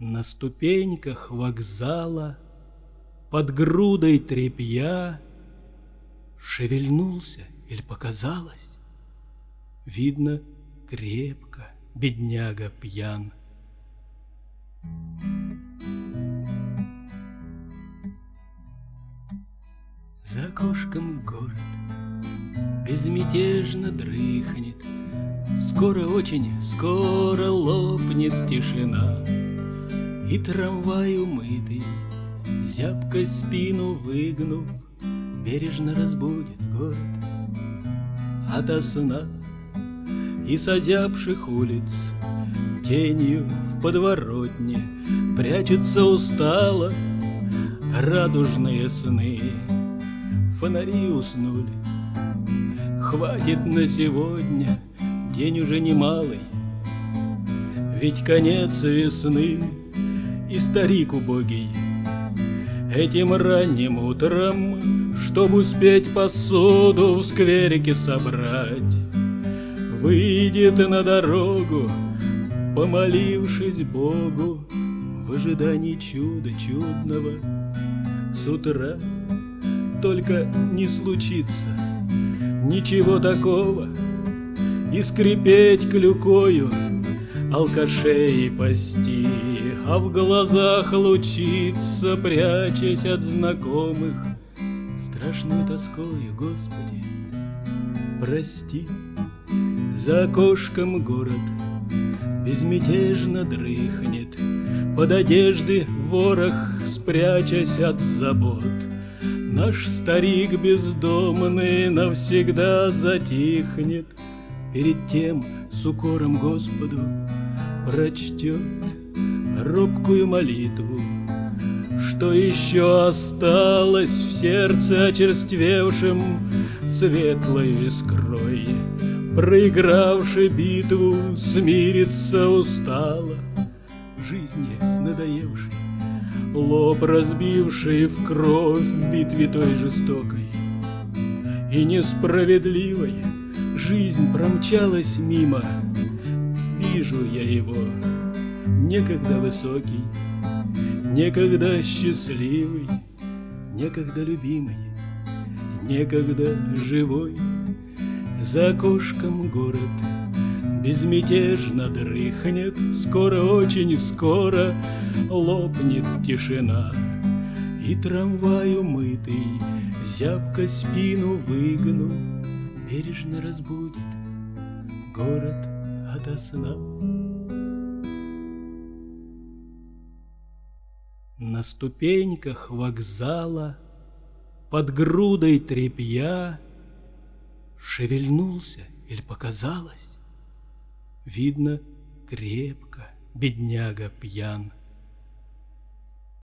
На ступеньках вокзала под грудой тряпья шевельнулся или показалось, видно, крепко бедняга пьян. За окошком город безмятежно дрыхнет, скоро, очень скоро лопнет тишина, и трамвай умытый, зябко спину выгнув, бережно разбудит город ото сна. И с озябших улиц тенью в подворотне прячутся устало радужные сны. Фонари уснули, хватит на сегодня, день уже немалый, ведь конец весны. И старик убогий этим ранним утром, чтоб успеть посуду в скверике собрать, выйдет на дорогу, помолившись Богу в ожидании чуда чудного. С утра только не случится ничего такого, и скрипеть клюкою алкашей пасти, а в глазах лучиться, прячась от знакомых, страшную тоскою, Господи, прости. За окошком город безмятежно дрыхнет, под одежды ворох спрячась от забот. Наш старик бездомный навсегда затихнет, перед тем с укором Господу прочтет робкую молитву, что еще осталось в сердце очерствевшем светлой искрой. Проигравший битву, смириться устало, жизни надоевший, лоб разбивший в кровь в битве той жестокой и несправедливой. Жизнь промчалась мимо, вижу я его, некогда высокий, некогда счастливый, некогда любимый, некогда живой. За окошком город безмятежно дрыхнет, скоро, очень скоро лопнет тишина, и трамвай умытый, зябко спину выгнув, бережно разбудит город ото сна. На ступеньках вокзала под грудой тряпья шевельнулся или показалось, видно, крепко бедняга пьян.